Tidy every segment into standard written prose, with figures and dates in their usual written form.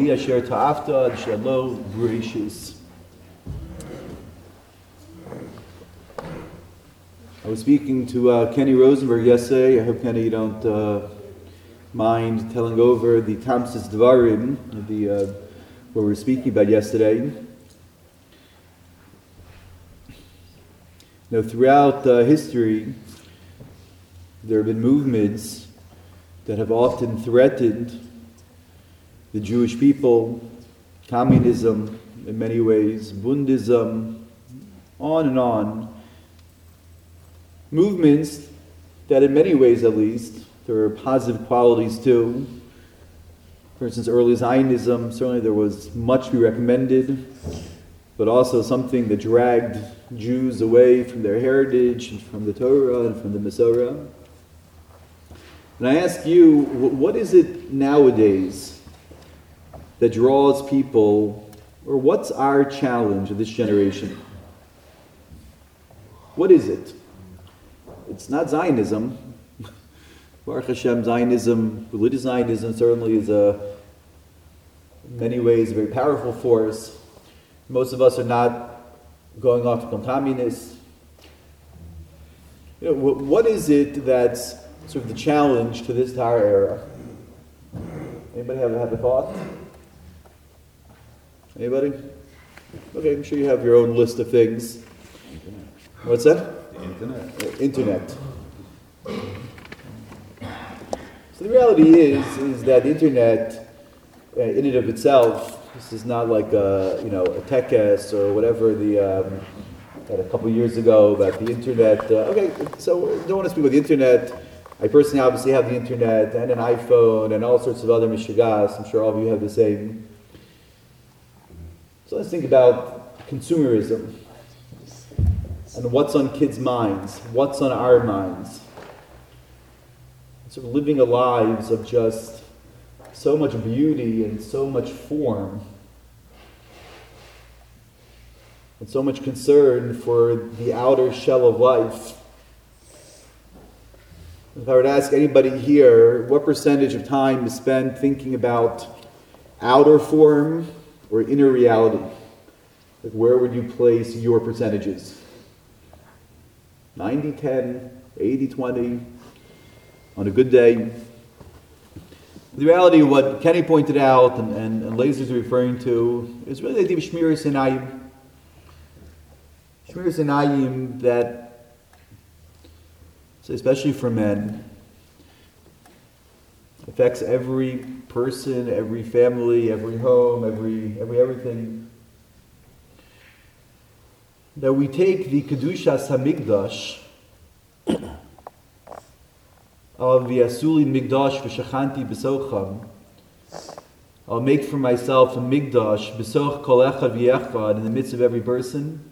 Ali Asher Ta'afta Shalom Bereshis. I was speaking to Kenny Rosenberg yesterday. I hope, Kenny, you don't mind telling over the Tamsis Dvarim, what we were speaking about yesterday. Now, throughout history, there have been movements that have often threatened the Jewish people, communism in many ways, Bundism, on and on. Movements that in many ways at least, there are positive qualities too. For instance, early Zionism, certainly there was much to be recommended, but also something that dragged Jews away from their heritage, and from the Torah, and from the Masorah. And I ask you, what is it nowadays that draws people, or what's our challenge of this generation? What is it? It's not Zionism. Baruch Hashem, Zionism, religious Zionism certainly is in many ways a very powerful force. Most of us are not going off to become communists. What is it that's sort of the challenge to this entire era? Anybody have a thought? Anybody? Okay, I'm sure you have your own list of things. What's that? Internet. So the reality is that the internet, in and of itself, this is not like a teches or whatever that a couple of years ago about the internet. Okay, so I don't want to speak about the internet. I personally obviously have the internet and an iPhone and all sorts of other mishigas. I'm sure all of you have the same. So let's think about consumerism. And what's on kids' minds? What's on our minds? Sort of living a lives of just so much beauty and so much form, and so much concern for the outer shell of life. If I were to ask anybody here, what percentage of time is spent thinking about outer form or inner reality? Like, where would you place your percentages? 90-10, 80-20, on a good day. The reality of what Kenny pointed out and Lasers are referring to is really the idea of Shmiras Einayim. Shmiras Einayim that, especially for men, affects every person, every family, every home, every everything. That we take the Kedushas HaMikdash of the Asuli Migdash V'Shachanti B'Socham. I'll make for myself a Migdash B'Soch Kol Echad V'Yechad in the midst of every person.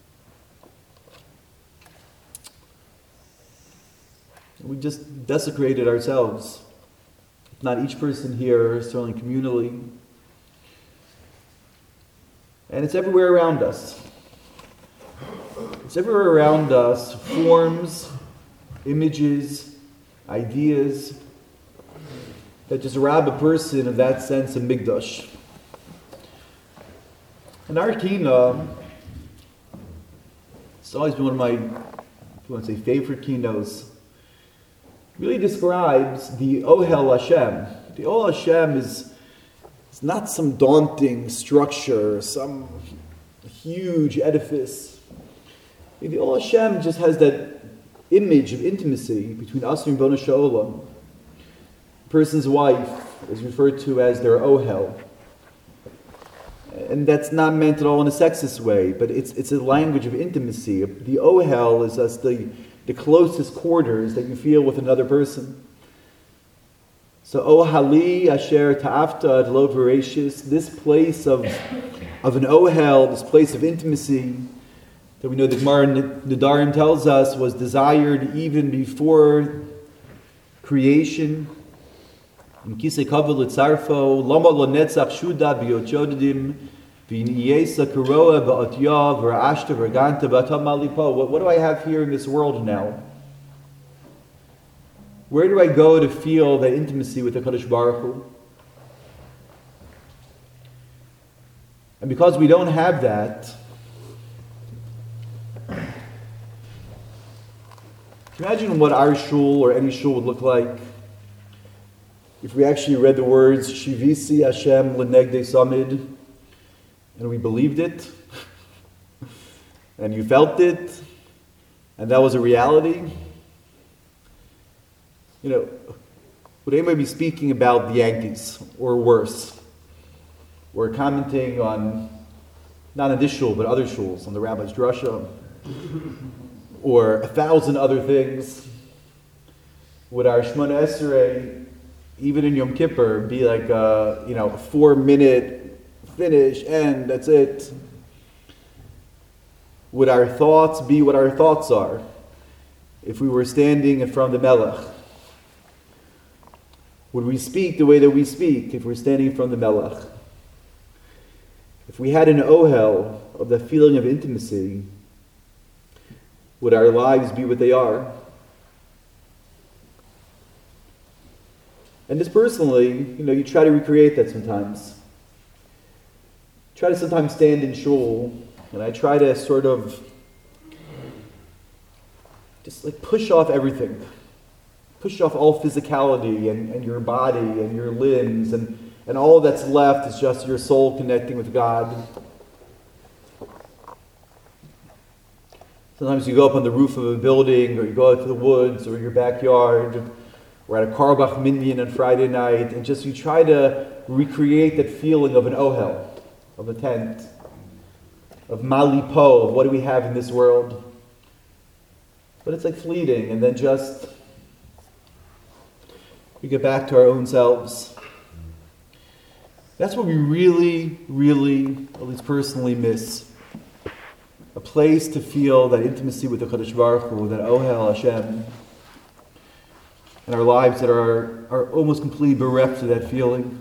We just desecrated ourselves. Not each person here, certainly communally. And it's everywhere around us. It's everywhere around us, forms, images, ideas, that just rob a person of that sense of Migdash. And our Kina, it's always been one of my, if you want to say, favorite Kinos, really describes the Ohel Hashem. The Ohel Hashem is not some daunting structure, some huge edifice. The Ohel Hashem just has that image of intimacy between us and Ribono Shel Olam. A person's wife is referred to as their Ohel. And that's not meant at all in a sexist way, but it's a language of intimacy. The Ohel is just the closest quarters that you feel with another person. So Ohali Asher Ta'afta Adlo Bereshis, this place of an Ohel, this place of intimacy, that we know the Gemara Nedarim tells us was desired even before creation. Mkisei kavod letzarfo, lama lo netzach shuda b'yochodim, v'niyesa karoa ba'otya, v'ra'ashta v'raganta b'atam malipo. What do I have here in this world now? Where do I go to feel that intimacy with the Kadosh Baruch Hu? And because we don't have that, can you imagine what our shul or any shul would look like if we actually read the words Shivisi Hashem L'negdei Samid and we believed it and you felt it and that was a reality? You know, would anybody be speaking about the Yankees or worse? Or commenting on, not on this shul, but other shuls, on the rabbi's drasha, or 1,000 other things? Would our Shemona Esrei, even in Yom Kippur, be like a 4-minute finish, and that's it? Would our thoughts be what our thoughts are if we were standing in front of the Melech? Would we speak the way that we speak if we're standing in front of the Melech? If we had an ohel of the feeling of intimacy, would our lives be what they are? And just personally, you try to recreate that sometimes. Try to sometimes stand in shul, and I try to sort of just like push off everything. Push off all physicality and your body and your limbs, and all that's left is just your soul connecting with God. Sometimes you go up on the roof of a building, or you go out to the woods, or your backyard, or at a Karbach Minyan on Friday night, and just you try to recreate that feeling of an ohel, of a tent, of malipo, of what do we have in this world. But it's like fleeting, and then just we get back to our own selves. That's what we really, really, at least personally, miss. A place to feel that intimacy with the Kadosh Baruch Hu, that Ohel Hashem, and our lives that are almost completely bereft of that feeling.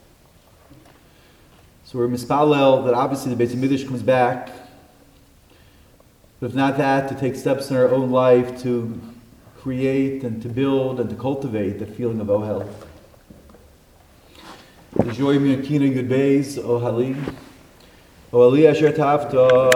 So we're mispalel that obviously the Beit HaMikdash comes back, but if not that, to take steps in our own life to create and to build and to cultivate that feeling of Ohel. The joy of Yud Beis, Ohali, Ohali Asher Tafta.